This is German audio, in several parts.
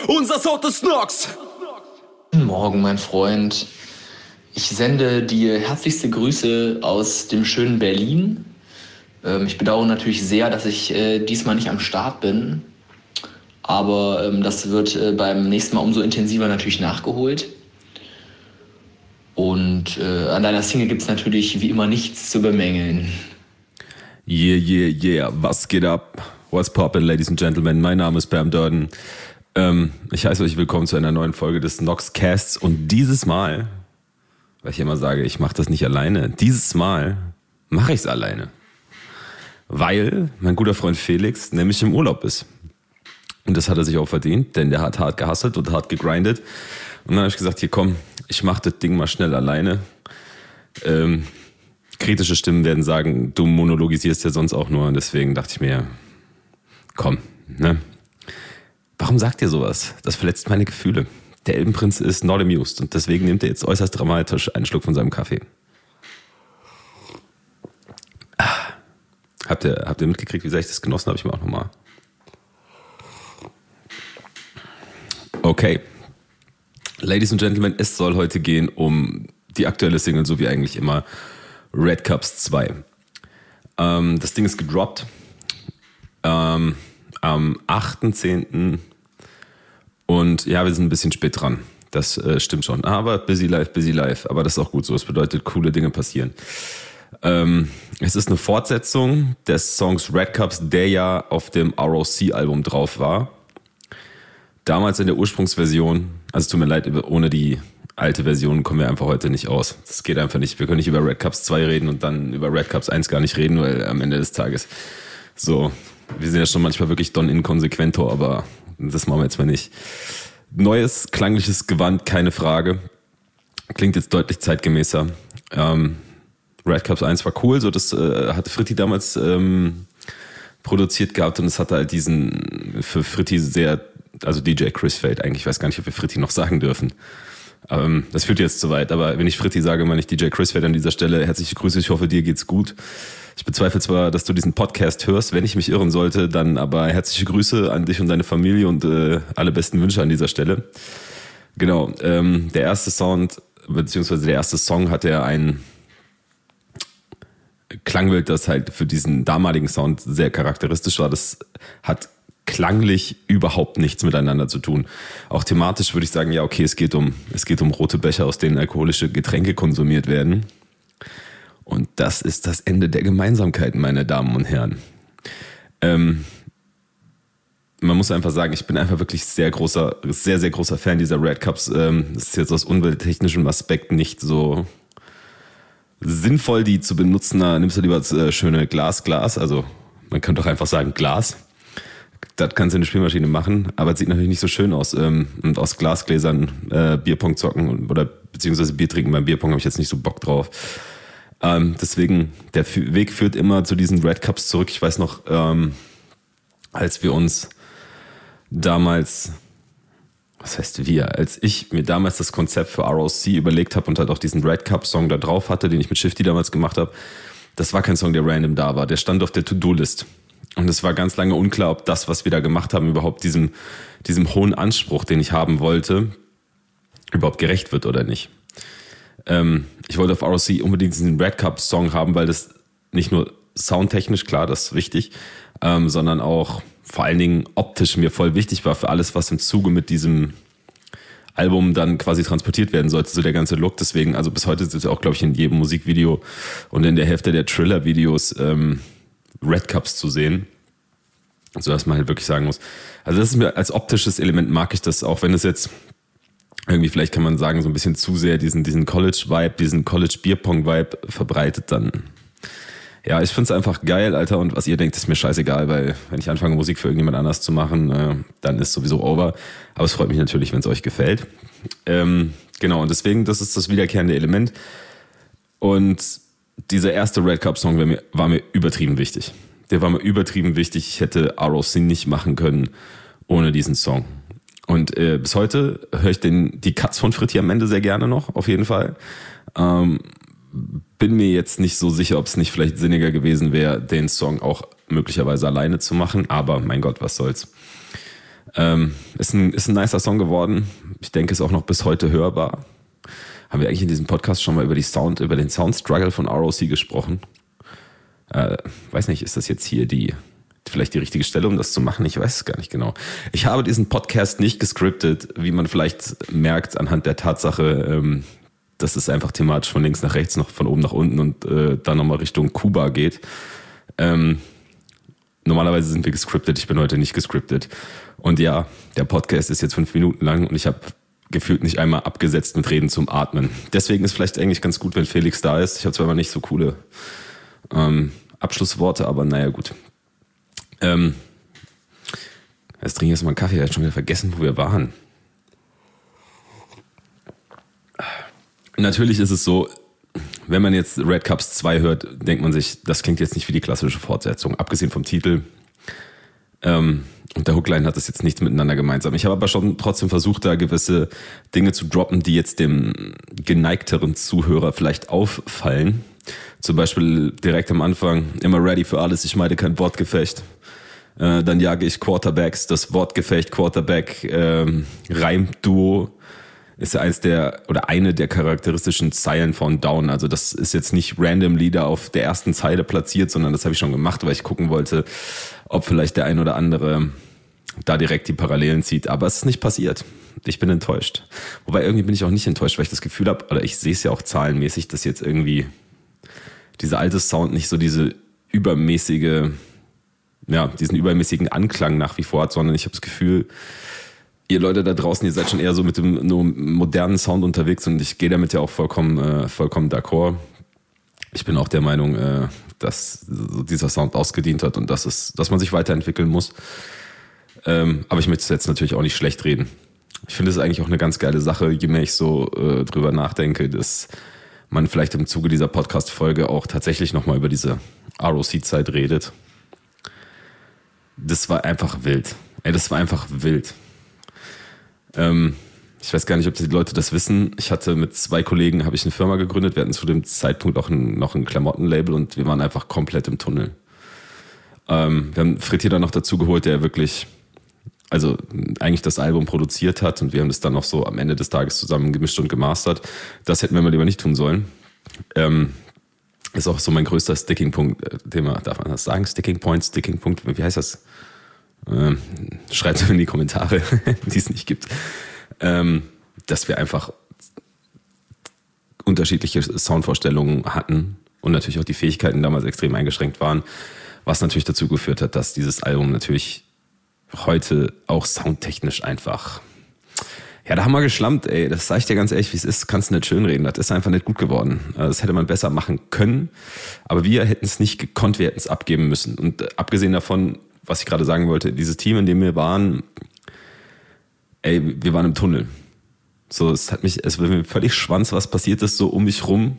Unser Sound ist Nox. Guten Morgen, mein Freund. Ich sende dir herzlichste Grüße aus dem schönen Berlin. Ich bedauere natürlich sehr, dass ich diesmal nicht am Start bin. Aber das wird beim nächsten Mal umso intensiver natürlich nachgeholt. Und an deiner Single gibt es natürlich wie immer nichts zu bemängeln. Yeah. Was geht ab? What's poppin', ladies and gentlemen? Mein Name ist Bam Durden. Ich heiße euch willkommen zu einer neuen Folge des Noxcasts. Und dieses Mal, weil ich immer sage, ich mache das nicht alleine, dieses Mal mache ich es alleine. Weil mein guter Freund Felix nämlich im Urlaub ist. Und das hat er sich auch verdient, denn der hat hart gehustelt und hart gegrindet. Und dann habe ich gesagt, hier komm, ich mache das Ding mal schnell alleine. Kritische Stimmen werden sagen, du monologisierst ja sonst auch nur. Und deswegen dachte ich mir, komm, ne? Warum sagt ihr sowas? Das verletzt meine Gefühle. Der Elbenprinz ist not amused und deswegen nimmt er jetzt äußerst dramatisch einen Schluck von seinem Kaffee. Habt ihr mitgekriegt, wie sehr ich das genossen habe? Ich mir auch nochmal. Okay. Ladies and Gentlemen, es soll heute gehen um die aktuelle Single, so wie eigentlich immer, Red Cups 2. Das Ding ist gedroppt am 8.10. Und ja, wir sind ein bisschen spät dran. Das stimmt schon. Aber busy life. Aber das ist auch gut so. Das bedeutet, coole Dinge passieren. Es ist eine Fortsetzung des Songs Red Cups, der ja auf dem ROC-Album drauf war. Damals in der Ursprungsversion, also tut mir leid, ohne die alte Version kommen wir einfach heute nicht aus. Das geht einfach nicht. Wir können nicht über Red Cups 2 reden und dann über Red Cups 1 gar nicht reden, weil am Ende des Tages so, wir sind ja schon manchmal wirklich Don Inconsequento, aber das machen wir jetzt mal nicht. Neues, klangliches Gewand, keine Frage. Klingt jetzt deutlich zeitgemäßer. Red Cups 1 war cool, so das hatte Fritti damals produziert gehabt und es hatte halt diesen für Fritti sehr, also DJ Chris Feld eigentlich, ich weiß gar nicht, ob wir Fritti noch sagen dürfen. Das führt jetzt zu weit, aber wenn ich Fritti sage, meine ich DJ Chris Feld an dieser Stelle. Herzliche Grüße, ich hoffe, dir geht's gut. Ich bezweifle zwar, dass du diesen Podcast hörst, wenn ich mich irren sollte, dann aber herzliche Grüße an dich und deine Familie und alle besten Wünsche an dieser Stelle. Genau, der erste Sound, beziehungsweise der erste Song hatte ja ein Klangbild, das halt für diesen damaligen Sound sehr charakteristisch war. Das hat klanglich überhaupt nichts miteinander zu tun. Auch thematisch würde ich sagen, ja okay, es geht um rote Becher, aus denen alkoholische Getränke konsumiert werden. Und das ist das Ende der Gemeinsamkeiten, meine Damen und Herren. Man muss einfach sagen, ich bin einfach wirklich sehr, sehr großer Fan dieser Red Cups. Das ist jetzt aus umwelttechnischen Aspekten nicht so sinnvoll, die zu benutzen. Da nimmst du lieber das schöne Glas. Also man kann doch einfach sagen Glas. Das kannst du in der Spielmaschine machen, aber es sieht natürlich nicht so schön aus. Und aus Glasgläsern Bierpong zocken oder beziehungsweise Bier trinken beim Bierpong habe ich jetzt nicht so Bock drauf. Deswegen, der Weg führt immer zu diesen Red Cups zurück. Ich weiß noch, als wir uns damals, als ich mir damals das Konzept für ROC überlegt habe und halt auch diesen Red Cup Song da drauf hatte, den ich mit Shifty damals gemacht habe, das war kein Song, der random da war. Der stand auf der To-Do-List. Und es war ganz lange unklar, ob das, was wir da gemacht haben, überhaupt diesem hohen Anspruch, den ich haben wollte, überhaupt gerecht wird oder nicht. Ich wollte auf ROC unbedingt diesen Red Cup Song haben, weil das nicht nur soundtechnisch, klar, das ist wichtig, sondern auch vor allen Dingen optisch mir voll wichtig war für alles, was im Zuge mit diesem Album dann quasi transportiert werden sollte, so der ganze Look. Deswegen, also bis heute ist es auch, glaube ich, in jedem Musikvideo und in der Hälfte der Thriller-Videos Red Cups zu sehen. So dass man halt wirklich sagen muss, also das ist mir als optisches Element mag ich das, auch wenn es jetzt irgendwie, vielleicht kann man sagen, so ein bisschen zu sehr diesen College-Vibe, diesen College-Bierpong-Vibe verbreitet, dann ja, ich find's einfach geil, Alter, und was ihr denkt, ist mir scheißegal, weil wenn ich anfange, Musik für irgendjemand anders zu machen, dann ist sowieso over. Aber es freut mich natürlich, wenn es euch gefällt. Genau, und deswegen, das ist das wiederkehrende Element. Und dieser erste Red Cup Song war mir übertrieben wichtig. Der war mir übertrieben wichtig. Ich hätte ROC nicht machen können ohne diesen Song. Und bis heute höre ich die Cuts von Fritti am Ende sehr gerne noch, auf jeden Fall. Bin mir jetzt nicht so sicher, ob es nicht vielleicht sinniger gewesen wäre, den Song auch möglicherweise alleine zu machen. Aber mein Gott, was soll's. Ist ein nicer Song geworden. Ich denke, ist auch noch bis heute hörbar. Haben wir eigentlich in diesem Podcast schon mal über den Sound-Struggle von ROC gesprochen? Weiß nicht, ist das jetzt hier vielleicht die richtige Stelle, um das zu machen? Ich weiß es gar nicht genau. Ich habe diesen Podcast nicht gescriptet, wie man vielleicht merkt anhand der Tatsache, dass es einfach thematisch von links nach rechts, noch von oben nach unten und dann nochmal Richtung Kuba geht. Normalerweise sind wir gescriptet, ich bin heute nicht gescriptet. Und ja, der Podcast ist jetzt 5 Minuten lang und ich habe gefühlt nicht einmal abgesetzt mit Reden zum Atmen. Deswegen ist vielleicht eigentlich ganz gut, wenn Felix da ist. Ich habe zwar immer nicht so coole Abschlussworte, aber naja, gut. Jetzt trinke ich erstmal einen Kaffee, ich habe schon wieder vergessen, wo wir waren. Natürlich ist es so, wenn man jetzt Red Cups 2 hört, denkt man sich, das klingt jetzt nicht wie die klassische Fortsetzung. Abgesehen vom Titel und der Hookline hat das jetzt nichts miteinander gemeinsam. Ich habe aber schon trotzdem versucht, da gewisse Dinge zu droppen, die jetzt dem geneigteren Zuhörer vielleicht auffallen. Zum Beispiel direkt am Anfang, immer ready für alles, ich meide kein Wortgefecht. Dann jage ich Quarterbacks, das Wortgefecht, Quarterback, Reimduo ist ja eine der charakteristischen Zeilen von Down. Also das ist jetzt nicht random Lieder auf der ersten Zeile platziert, sondern das habe ich schon gemacht, weil ich gucken wollte, ob vielleicht der ein oder andere da direkt die Parallelen zieht. Aber es ist nicht passiert. Ich bin enttäuscht. Wobei irgendwie bin ich auch nicht enttäuscht, weil ich das Gefühl habe, oder ich sehe es ja auch zahlenmäßig, dass jetzt irgendwie dieser alte Sound nicht so diesen übermäßigen Anklang nach wie vor hat, sondern ich habe das Gefühl, ihr Leute da draußen, ihr seid schon eher so mit dem nur modernen Sound unterwegs und ich gehe damit ja auch vollkommen d'accord. Ich bin auch der Meinung, dass dieser Sound ausgedient hat und dass man sich weiterentwickeln muss. Aber ich möchte es jetzt natürlich auch nicht schlecht reden. Ich finde es eigentlich auch eine ganz geile Sache, je mehr ich so drüber nachdenke, dass man vielleicht im Zuge dieser Podcast-Folge auch tatsächlich nochmal über diese ROC-Zeit redet. Das war einfach wild. Das war einfach wild. Ich weiß gar nicht, ob die Leute das wissen. Ich hatte mit 2 Kollegen, habe ich eine Firma gegründet. Wir hatten zu dem Zeitpunkt auch noch ein Klamottenlabel und wir waren einfach komplett im Tunnel. Wir haben Frittier dann noch dazu geholt, der wirklich, also eigentlich das Album produziert hat und wir haben das dann noch so am Ende des Tages zusammen gemischt und gemastert. Das hätten wir mal lieber nicht tun sollen. Ist auch so mein größter Sticking-Punkt-Thema. Darf man das sagen? Sticking-Punkt, wie heißt das? Schreibt es in die Kommentare, die es nicht gibt. Dass wir einfach unterschiedliche Soundvorstellungen hatten und natürlich auch die Fähigkeiten damals extrem eingeschränkt waren, was natürlich dazu geführt hat, dass dieses Album natürlich heute auch soundtechnisch einfach, ja, da haben wir geschlampt, ey, das sag ich dir ganz ehrlich, wie es ist, kannst du nicht schönreden, das ist einfach nicht gut geworden. Das hätte man besser machen können, aber wir hätten es nicht gekonnt, wir hätten es abgeben müssen. Und abgesehen davon, was ich gerade sagen wollte, dieses Team, in dem wir waren, wir waren im Tunnel. So, es war mir völlig Schwanz, was passiert ist, so um mich rum.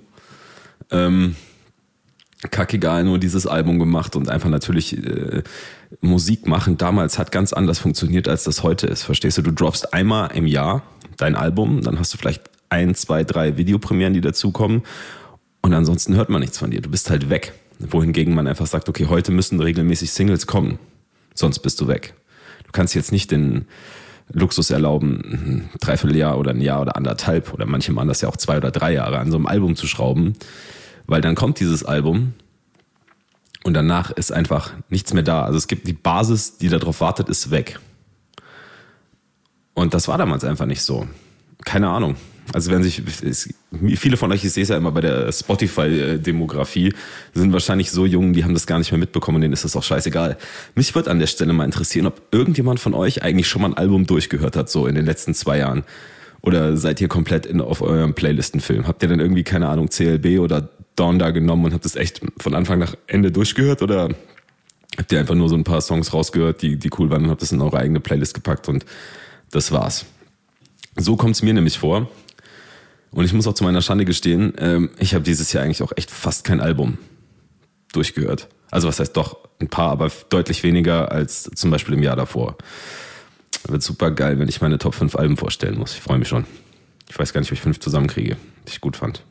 Kackegal, nur dieses Album gemacht und einfach natürlich Musik machen. Damals hat ganz anders funktioniert, als das heute ist. Verstehst du? Du droppst einmal im Jahr dein Album, dann hast du vielleicht 1, 2, 3 Videopremieren, die dazukommen und ansonsten hört man nichts von dir. Du bist halt weg. Wohingegen man einfach sagt, okay, heute müssen regelmäßig Singles kommen, sonst bist du weg. Du kannst jetzt nicht den Luxus erlauben, ein Dreivierteljahr oder ein Jahr oder 1,5 oder manche machen das ja auch 2 oder 3 Jahre an so einem Album zu schrauben, weil dann kommt dieses Album und danach ist einfach nichts mehr da. Also es gibt die Basis, die darauf wartet, ist weg. Und das war damals einfach nicht so. Keine Ahnung. Also viele von euch, ich sehe es ja immer bei der Spotify-Demografie, sind wahrscheinlich so jung, die haben das gar nicht mehr mitbekommen und denen ist das auch scheißegal. Mich würde an der Stelle mal interessieren, ob irgendjemand von euch eigentlich schon mal ein Album durchgehört hat, so in den letzten 2 Jahren. Oder seid ihr komplett auf eurem Playlistenfilm? Habt ihr dann irgendwie, keine Ahnung, CLB oder Dawn da genommen und habt das echt von Anfang nach Ende durchgehört? Oder habt ihr einfach nur so ein paar Songs rausgehört, die cool waren und habt das in eure eigene Playlist gepackt und das war's? So kommt es mir nämlich vor. Und ich muss auch zu meiner Schande gestehen, ich habe dieses Jahr eigentlich auch echt fast kein Album durchgehört. Also was heißt doch, ein paar, aber deutlich weniger als zum Beispiel im Jahr davor. Wird super geil, wenn ich meine Top 5 Alben vorstellen muss. Ich freue mich schon. Ich weiß gar nicht, ob ich 5 zusammenkriege, die ich gut fand.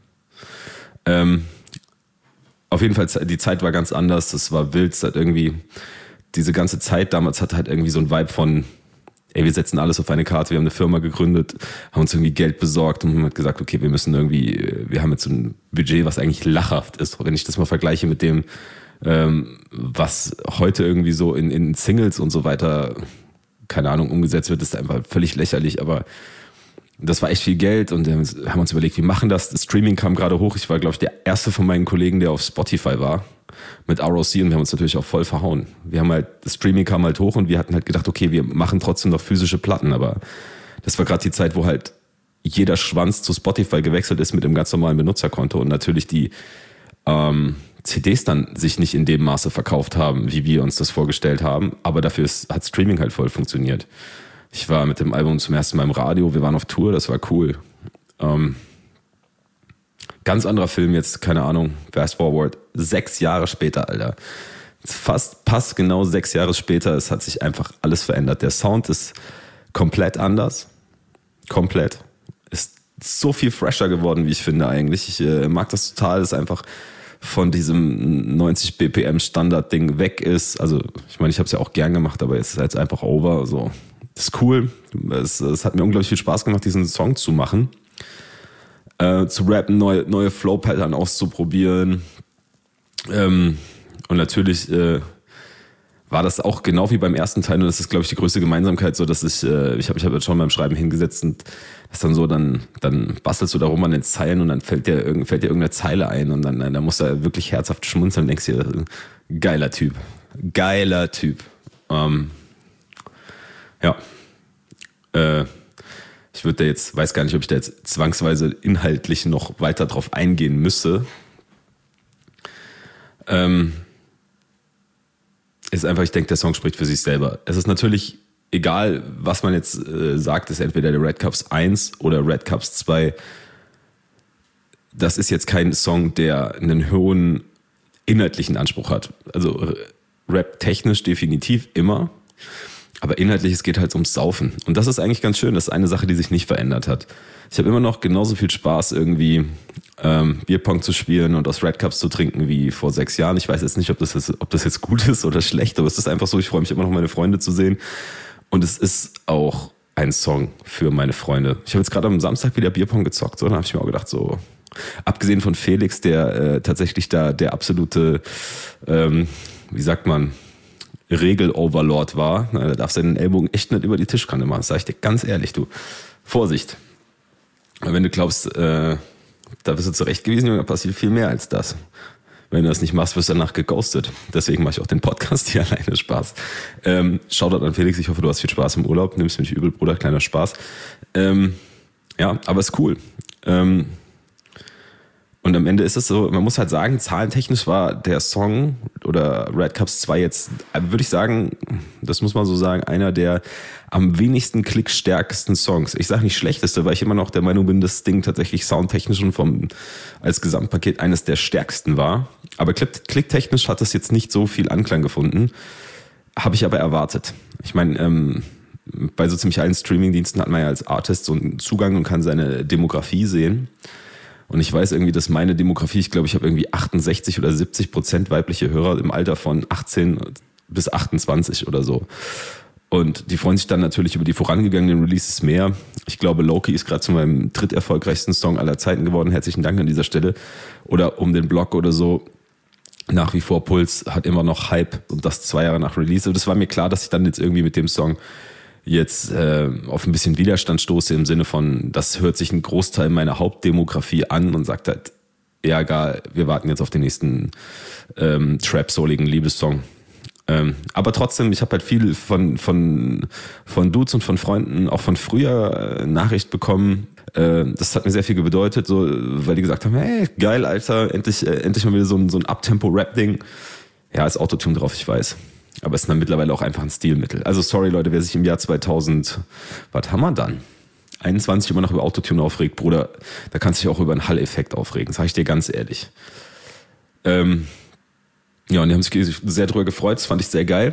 Auf jeden Fall, die Zeit war ganz anders. Das war wild. Es hat irgendwie, diese ganze Zeit damals hatte halt irgendwie so ein Vibe von, ey, wir setzen alles auf eine Karte, wir haben eine Firma gegründet, haben uns irgendwie Geld besorgt und haben halt gesagt, okay, wir haben jetzt so ein Budget, was eigentlich lachhaft ist. Wenn ich das mal vergleiche mit dem, was heute irgendwie so in Singles und so weiter, keine Ahnung, umgesetzt wird, ist einfach völlig lächerlich, aber das war echt viel Geld und wir haben uns überlegt, wie machen das? Das Streaming kam gerade hoch. Ich war, glaube ich, der erste von meinen Kollegen, der auf Spotify war mit ROC und wir haben uns natürlich auch voll verhauen. Das Streaming kam halt hoch und wir hatten halt gedacht, okay, wir machen trotzdem noch physische Platten, aber das war gerade die Zeit, wo halt jeder Schwanz zu Spotify gewechselt ist mit dem ganz normalen Benutzerkonto und natürlich die CDs dann sich nicht in dem Maße verkauft haben, wie wir uns das vorgestellt haben, aber dafür hat Streaming halt voll funktioniert. Ich war mit dem Album zum ersten Mal im Radio, wir waren auf Tour, das war cool. Ganz anderer Film jetzt, keine Ahnung, fast forward, 6 Jahre später, Alter. Passt genau 6 Jahre später, es hat sich einfach alles verändert. Der Sound ist komplett anders, komplett. Ist so viel fresher geworden, wie ich finde eigentlich. Ich mag das total, dass einfach von diesem 90 BPM Standard-Ding weg ist. Also ich meine, ich habe es ja auch gern gemacht, aber jetzt ist es jetzt einfach over, so. Das ist cool. Es hat mir unglaublich viel Spaß gemacht, diesen Song zu machen. Zu rappen, neue Flow-Pattern auszuprobieren. Und natürlich war das auch genau wie beim ersten Teil. Und das ist, glaube ich, die größte Gemeinsamkeit, so dass ich habe jetzt schon beim Schreiben hingesetzt und das dann so, dann bastelst du da rum an den Zeilen und dann fällt dir irgendeine Zeile ein und dann musst du wirklich herzhaft schmunzeln und denkst dir, geiler Typ. Ja. Ich weiß gar nicht, ob ich da jetzt zwangsweise inhaltlich noch weiter drauf eingehen müsse. Ist einfach, ich denke, der Song spricht für sich selber. Es ist natürlich egal, was man jetzt sagt, ist entweder der Red Cups 1 oder Red Cups 2. Das ist jetzt kein Song, der einen hohen inhaltlichen Anspruch hat. Also Rap-technisch definitiv immer. Aber inhaltlich, es geht halt ums Saufen. Und das ist eigentlich ganz schön. Das ist eine Sache, die sich nicht verändert hat. Ich habe immer noch genauso viel Spaß, irgendwie Bierpong zu spielen und aus Red Cups zu trinken wie vor 6 Jahren. Ich weiß jetzt nicht, ob das jetzt gut ist oder schlecht, aber es ist einfach so, ich freue mich immer noch, meine Freunde zu sehen. Und es ist auch ein Song für meine Freunde. Ich habe jetzt gerade am Samstag wieder Bierpong gezockt. So, da habe ich mir auch gedacht, so, abgesehen von Felix, der tatsächlich da der absolute, wie sagt man, Regel-Overlord war. Da darf seinen Ellbogen echt nicht über die Tischkante machen. Das sage ich dir ganz ehrlich, du. Vorsicht. Wenn du glaubst, da bist du zurecht gewesen, dann passiert viel mehr als das. Wenn du das nicht machst, wirst du danach geghostet. Deswegen mache ich auch den Podcast hier alleine. Spaß. Shoutout an Felix, ich hoffe, du hast viel Spaß im Urlaub. Nimm's mir nicht übel, Bruder, kleiner Spaß. Ja, aber ist cool. Und am Ende ist es so, man muss halt sagen, zahlentechnisch war der Song oder Red Cups 2 jetzt, würde ich sagen, das muss man so sagen, einer der am wenigsten klickstärksten Songs. Ich sage nicht schlechteste, weil ich immer noch der Meinung bin, das Ding tatsächlich soundtechnisch und als Gesamtpaket eines der stärksten war. Aber klicktechnisch hat es jetzt nicht so viel Anklang gefunden. Habe ich aber erwartet. Ich meine, bei so ziemlich allen Streamingdiensten hat man ja als Artist so einen Zugang und kann seine Demografie sehen. Und ich weiß irgendwie, dass meine Demografie, ich glaube, ich habe irgendwie 68 oder 70% weibliche Hörer im Alter von 18 bis 28 oder so. Und die freuen sich dann natürlich über die vorangegangenen Releases mehr. Ich glaube, Loki ist gerade zu meinem dritterfolgreichsten Song aller Zeiten geworden. Herzlichen Dank an dieser Stelle. Oder um den Block oder so. Nach wie vor Puls hat immer noch Hype und das 2 Jahre nach Release. Und es war mir klar, dass ich dann jetzt irgendwie mit dem Song jetzt auf ein bisschen Widerstand stoße im Sinne von, das hört sich ein Großteil meiner Hauptdemografie an und sagt halt, ja egal, wir warten jetzt auf den nächsten Trap-souligen Liebessong. Aber trotzdem, ich habe halt viel von Dudes und von Freunden, auch von früher Nachricht bekommen. Das hat mir sehr viel bedeutet, so, weil die gesagt haben, hey, geil, Alter, endlich mal wieder so ein Uptempo-Rap-Ding. Ja, ist Autotune drauf, ich weiß. Aber es ist dann mittlerweile auch einfach ein Stilmittel. Also sorry Leute, wer sich im Jahr 2000, was haben wir dann? 21 immer noch über Autotune aufregt, Bruder, da kannst du dich auch über einen Hall-Effekt aufregen, sag ich dir ganz ehrlich. Ja, und die haben sich sehr drüber gefreut, das fand ich sehr geil.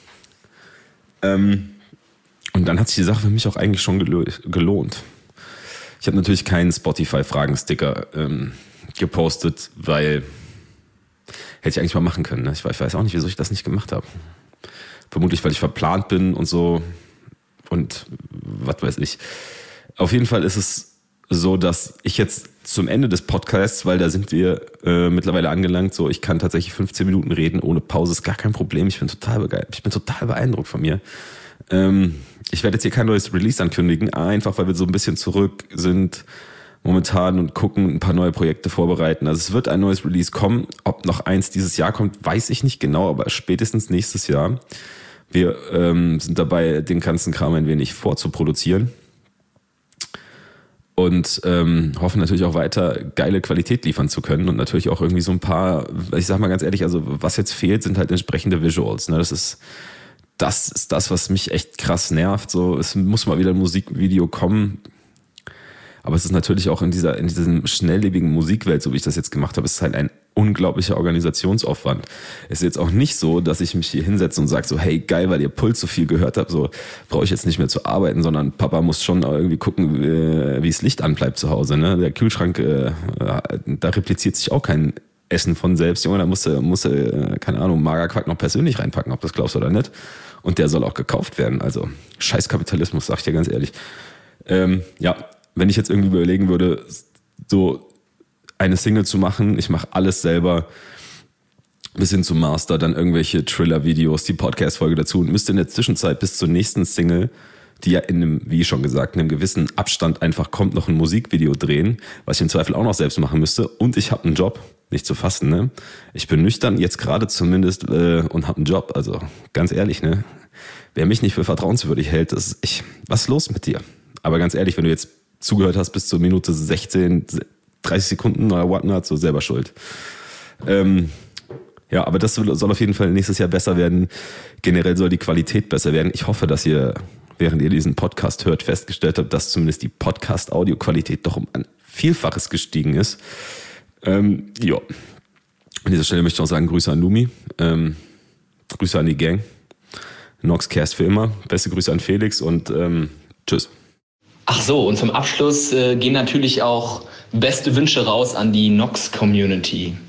Und dann hat sich die Sache für mich auch eigentlich schon gelohnt. Ich habe natürlich keinen Spotify-Fragen-Sticker gepostet, weil hätte ich eigentlich mal machen können. Ne? Ich weiß auch nicht, wieso ich das nicht gemacht habe. Vermutlich, weil ich verplant bin und so. und was weiß ich. Auf jeden Fall ist es so, dass ich jetzt zum Ende des Podcasts, weil da sind wir mittlerweile angelangt, so ich kann tatsächlich 15 Minuten reden ohne Pause, ist gar kein Problem. Ich bin total beeindruckt von mir. Ich werde jetzt hier kein neues Release ankündigen, einfach weil wir so ein bisschen zurück sind momentan und gucken, ein paar neue Projekte vorbereiten. Also es wird ein neues Release kommen. Ob noch eins dieses Jahr kommt, weiß ich nicht genau, aber spätestens nächstes Jahr. Wir sind dabei, den ganzen Kram ein wenig vorzuproduzieren. Und hoffen natürlich auch weiter geile Qualität liefern zu können und natürlich auch irgendwie so ein paar, ich sag mal ganz ehrlich, also was jetzt fehlt, sind halt entsprechende Visuals. Ne? Das ist das, was mich echt krass nervt. So, es muss mal wieder ein Musikvideo kommen. Aber es ist natürlich auch in diesem schnelllebigen Musikwelt, so wie ich das jetzt gemacht habe, es ist halt ein unglaublicher Organisationsaufwand. Es ist jetzt auch nicht so, dass ich mich hier hinsetze und sage so, hey, geil, weil ihr Puls so viel gehört habt, so brauche ich jetzt nicht mehr zu arbeiten, sondern Papa muss schon irgendwie gucken, wie das Licht anbleibt zu Hause. Ne? Der Kühlschrank, da repliziert sich auch kein Essen von selbst. Junge, da musst du, keine Ahnung, Magerquark noch persönlich reinpacken, ob das glaubst oder nicht. Und der soll auch gekauft werden. Also scheiß Kapitalismus, sag ich dir ganz ehrlich. Wenn ich jetzt irgendwie überlegen würde, so eine Single zu machen, ich mache alles selber, bis hin zum Master, dann irgendwelche Thriller-Videos, die Podcast-Folge dazu und müsste in der Zwischenzeit bis zur nächsten Single, die ja in einem, wie schon gesagt, in einem gewissen Abstand einfach kommt, noch ein Musikvideo drehen, was ich im Zweifel auch noch selbst machen müsste. Und ich habe einen Job, nicht zu fassen, ne? Ich bin nüchtern, jetzt gerade zumindest, und habe einen Job. Also ganz ehrlich, ne? Wer mich nicht für vertrauenswürdig hält, was ist los mit dir? Aber ganz ehrlich, wenn du jetzt zugehört hast bis zur Minute 16, 30 Sekunden oder whatnot, so selber schuld. Aber das soll auf jeden Fall nächstes Jahr besser werden. Generell soll die Qualität besser werden. Ich hoffe, dass ihr, während ihr diesen Podcast hört, festgestellt habt, dass zumindest die Podcast-Audio-Qualität doch um ein Vielfaches gestiegen ist. An dieser Stelle möchte ich auch sagen, Grüße an Lumi, Grüße an die Gang, Noxcast für immer, beste Grüße an Felix und tschüss. Ach so, und zum Abschluss gehen natürlich auch beste Wünsche raus an die Nox-Community.